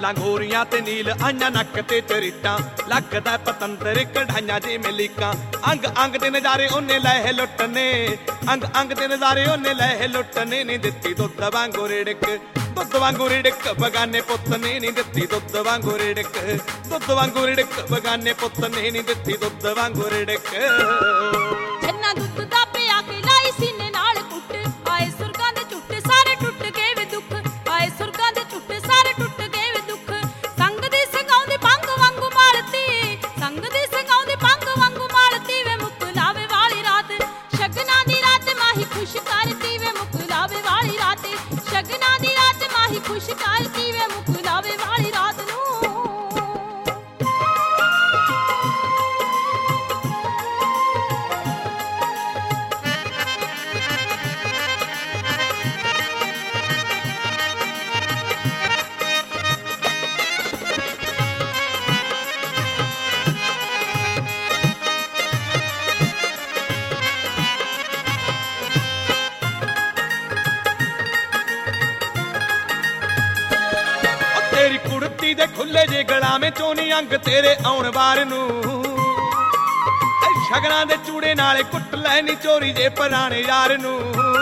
ਗੱਲਾਂ ਗੋਰੀਆਂ ਤੇ ਨੀਲ ਆਈਆਂ ਨੱਕ ਤੇ ਚਰੀਟਾਂ ਲੱਗਦਾ ਪਤੰਦਰ ਕਢਾਈਆਂ ਜਿਵੇਂ ਲੀਕਾਂ ਅੰਗ ਅੰਗ ਦੇ ਨਜ਼ਾਰੇ ਉਹਨੇ ਲੈ ਲੁੱਟਨੇ ਅੰਗ ਅੰਗ ਦੇ ਨਜ਼ਾਰੇ ਉਹਨੇ ਲੈ ਲੁੱਟਨੇ ਨੀ ਦਿੱਤੀ ਦੁੱਧ ਵਾਂਗੂ ਰਿੜਕ ਦੁੱਧ ਵਾਂਗੂ ਰਿੜਕ ਬਗਾਨੇ ਪੁੱਤ ਨੇ ਨੀ ਦਿੱਤੀ ਦੁੱਧ ਵਾਂਗੂ ਰਿੜਕ ਦੁੱਧ ਵਾਂਗੂ ਰਿੜਕ ਬਗਾਨੇ ਪੁੱਤ ਨੇ ਨੀ ਦਿੱਤੀ ਦੁੱਧ ਵਾਂਗੂ ਰਿੜਕ ਜੰਨਾ ਦੁੱਧ ਦਾ ਪਿਆ ਕੇ ਲਾਈ ਸੀਨੇ ਨਾਲ ਕੁੱਟ ਆਏ ਸੁਰਗਾਂ ਦੇ ਝੁੱਟ ਸਾਰੇ ਟੁੱਟ ਗਏ ਵੇ ਦੁੱਖ ਆਏ ਸੁਰਗਾਂ ਦੇ ਝੁੱਟ ਸਾਰੇ ਟੁੱਟ ਗਏ ਵੇ ਦੁੱਖ ਸੰਗ ਦੀ ਸੰਗਾਉਂਦੀ ਭੰਗ ਵਾਂਗੂ ਮਾਲਤੀ ਸੰਗ ਦੀ ਸੰਗਾਉਂਦੀ ਭੰਗ ਵਾਂਗੂ ਮਾਲਤੀ ਵੇ ਮੁੱਕ ਲਾਵੇ ਵਾਲੀ ਰਾਤ ਸ਼ਗਨਾਂ ਦੀ ਰਾਤ ਮਾਹੀ ਖੁਸ਼ ਕਰਤੀ ਵੇ ਮੁੱਕ ਲਾਵੇ ਵਾਲੀ ਰਾਤ ਸ਼ਗਨਾਂ ਦੀ ਰਾਤ ਮਾਹੀ ਖੁਸ਼ ਕਰਤੀ ਵੇ ਮੁੱਕ ਲਾਵੇ ਵਾਲੀ ਰਾਤ ਨੂੰ तेरी कुड़ती दे खुले जे गलावे चोनी अंग तेरे आउण बार नू शगना दे चूड़े नाले कुट लैनी चोरी जे पराने यार नू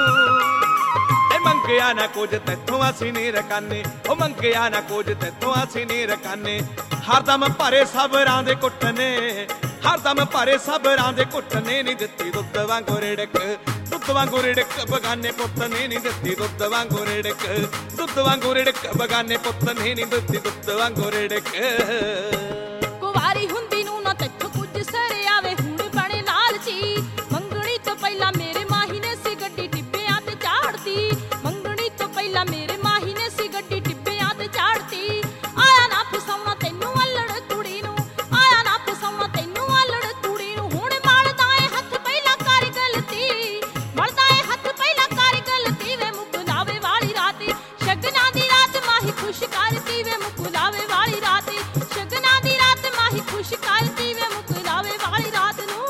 मंगया ना कुछ तैथों असीं नहीं रकाने ओ मंगया ना कुछ तैथों असीं नहीं रकाने हरदम भरे सबरां दे कुटने हरदम भरे सबरां दे कुटने नी दित्ती दुੱਧ वांगू रिड़क दुੱਧ वांगू रिड़क बगाने पुत्त ने नी दित्ती दुੱਧ वांगू रिड़क दुੱਧ वांगू रिड़क बगाने पुत्त ने नी दित्ती दुੱਧ वांगू रिड़क ਕੁਵਾਰੀ ਹੁੰਦੀ ਨੂੰ ਨਾ ਤੈਥੋਂ ਕੁਝ ਸਰ ਆਵੇ ਹੁਣ ਬਣੇ ਲਾਲਚੀ ਮੰਗਣੀ ਤੋਂ ਪਹਿਲਾਂ ਮੇਰੇ ਮਾਹੀ ਨੇ ਸੀ ਗੱਡੀ ਟਿੱਬਿਆਂ ਤੇ ਚਾੜਤੀ ਮੰਗਣੀ ਤੋਂ ਪਹਿਲਾਂ ਮੇਰੇ ਮਾਹੀ ਨੇ ਸੀ ਗੱਡੀ ਟਿੱਬਿਆਂ ਤੇ ਚਾੜਤੀ ਆਇਆ ਨਾ ਫਸਾਉਣਾ ਤੈਨੂੰ ਅਲੜ ਕੁੜੀ ਨੂੰ ਆਇਆ ਨਾ ਫਸਾਉਣਾ ਤੈਨੂੰ ਅਲੜ ਕੁੜੀ ਨੂੰ ਹੁਣ ਮਲਦਾ ਏ ਹੱਥ ਪਹਿਲਾਂ ਕਰ ਗਲਤੀ ਮਲਦਾ ਏ ਹੱਥ ਪਹਿਲਾਂ ਕਰ ਗਲਤੀ ਵੇ ਮੁੱਕ ਲਾਵੇ ਵਾਲੀ ਰਾਤ ਸ਼ਗਨਾਂ ਦੀ ਰਾਤ ਮਾਹੀ ਖੁਸ਼ ਕਰਤੀ ਵੇ ਮੁੱਕ ਲਾਵੇ ਵਾਲੀ ਰਾਤ ਸ਼ਗਨਾਂ ਦੀ ਰਾਤ ਮਾਹੀ ਖੁਸ਼ ਕਰਤੀ ਵੇ ਮੁੱਕ ਲਾਵੇ ਵਾਲੀ ਰਾਤ ਨੂੰ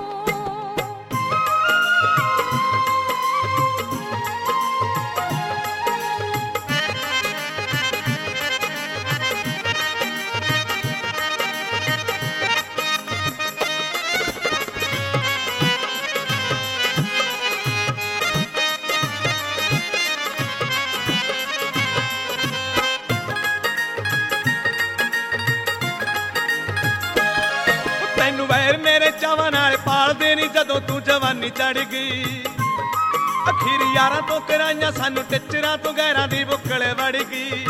ਤੈਨੂੰ ਵੈਰ ਮੇਰੇ ਚਾਵਾਂ ਨਾਲ ਪਾਲਦੇ ਨੀ ਜਦੋਂ ਤੂੰ ਜਵਾਨੀ ਚੜ ਗਈ ਅਖੀਰ ਯਾਰਾਂ ਤੋਂ ਕਰਾਈਆਂ ਸਾਨੂੰ ਟਿੱਚਰਾਂ ਤੋਂ ਗੈਰਾਂ ਦੀ ਬੁੱਕਲ ਵੜ ਗਈ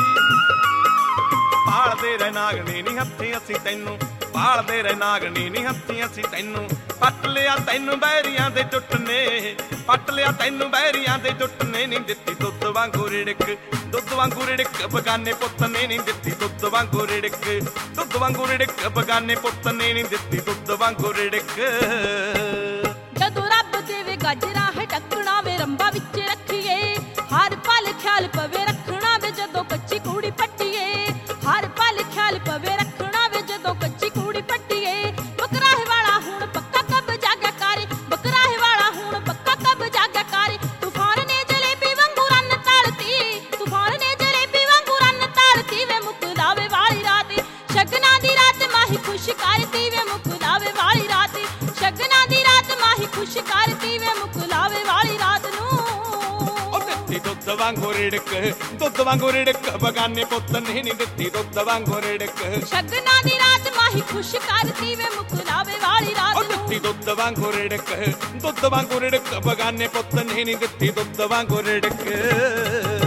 ਪਾਲਦੇ ਰਹਿ ਨਾਗਣੀ ਨੀ ਹੱਥੀਂ ਅਸੀਂ ਤੈਨੂੰ ਪਾਲਦੇ ਰਹਿ ਨਾਗਣੀ ਨੀ ਹੱਥੀਂ ਅਸੀਂ ਤੈਨੂੰ ਪੱਟ ਲਿਆ ਤੈਨੂੰ ਬਹਿਰੀਆਂ ਦੇ ਟੁੱਟਨੇ ਪੱਟ ਲਿਆ ਤੈਨੂੰ ਬਹਿਰੀਆਂ ਦੇ ਟੁੱਟਨੇ ਨੀ ਦਿੱਤੀ ਦੁੱਧ ਵਾਂਗੂ ਰਿੜਕ ਦੁੱਧ ਵਾਂਗੂ ਰਿੜਕ ਬਗਾਨੇ ਪੁੱਤ ਨੇ ਨੀ ਦਿੱਤੀ ਦੁੱਧ ਵਾਂਗੂ ਰਿੜਕ ਦੁੱਧ ਵਾਂਗੂ ਰਿੜਕ ਬਗਾਨੇ ਪੁੱਤ ਨੇ ਨੀ ਦਿੱਤੀ ਦੁੱਧ ਵਾਂਗੂ ਰਿੜਕ ਜਦੋਂ ਰੱਬ ਦੇਵੇ ਗਾਜਰਾਂ ਹੈ ਟੱਕਣਾ ਵੇ ਰੰਬਾ ਵਿੱਚ ਰੱਖੀਏ ਹਰ ਪਲ ਖਿਆਲ ਪਵੇ ਰੱਖਣਾ ਵੇ ਜਦੋਂ ਕੱਚੀ ਕੂੜੀ ਪੱਟੀਏ ਹਰ ਪਲ ਖਿਆਲ ਪਵੇ ਰੱਖਣਾ ਵੇ ਜਦੋਂ ਕੱਚੀ ਕੂੜੀ ਪੱਟੀਏ ਬਕਰਾਹੇ ਵਾਲਾ ਹੁਣ ਪੱਕਾ ਕਬ ਜਾਗਾ ਕਰ ਬਕਰਾਹੇ ਵਾਲਾ ਹੁਣ ਪੱਕਾ ਕਬ ਜਾਗਾ ਕਰ ਤੂਫਾਨ ਨੇ ਜਲੇਬੀ ਵਾਂਗੂ ਰੰਨ ਤਾਲਤੀ ਤੂਫਾਨ ਨੇ ਜਲੇਬੀ ਵਾਂਗੂ ਰੰਨ ਤਾਲਤੀ ਵੇ ਮੁੱਕ ਲਾਵੇ ਵਾਲੀ ਰਾਤ ਸ਼ਗਨਾਂ ਦੀ ਰਾਤ ਮਾਹੀ ਖੁਸ਼ ਕਰਤੀ ਵੇ ਮੁੱਕ ਲਾਵੇ ਵਾਲੀ ਰਾਤ ਸ਼ਗਨਾਂ ਦੀ ਰਾਤ ਮਾਹੀ ਖੁਸ਼ ਕਰਤੀ ਵੇ ਮੁੱਕ ਲਾਵੇ ਵਾਲੀ ਰਾਤ ਨੂੰ ਉਹ ਦਿੱਤੀ ਦੁੱਧ ਵਾਂਗੂ ਰਿੜਕ ਦੁੱਧ ਵਾਂਗੂ ਰਿੜਕ ਬਗਾਨੇ ਪੁੱਤ ਨੇ ਨੀ ਦਿੱਤੀ ਦੁੱਧ ਵਾਂਗੂ ਰਿੜਕ ਸ਼ਗਨਾਂ ਦੀ ਰਾਤ ਮਾਹੀ ਖੁਸ਼ ਕਰਤੀ ਵੇ ਮੁੱਕ ਲਾਵੇ ਵਾਲੀ ਰਾਤ ਉਹ ਦਿੱਤੀ ਦੁੱਧ ਵਾਂਗੂ ਰਿੜਕ ਦੁੱਧ ਵਾਂਗੂ ਰਿੜਕ ਬਗਾਨੇ ਪੁੱਤ ਨੇ ਨੀ ਦਿੱਤੀ ਦੁੱਧ ਵਾਂਗੂ ਰਿੜਕ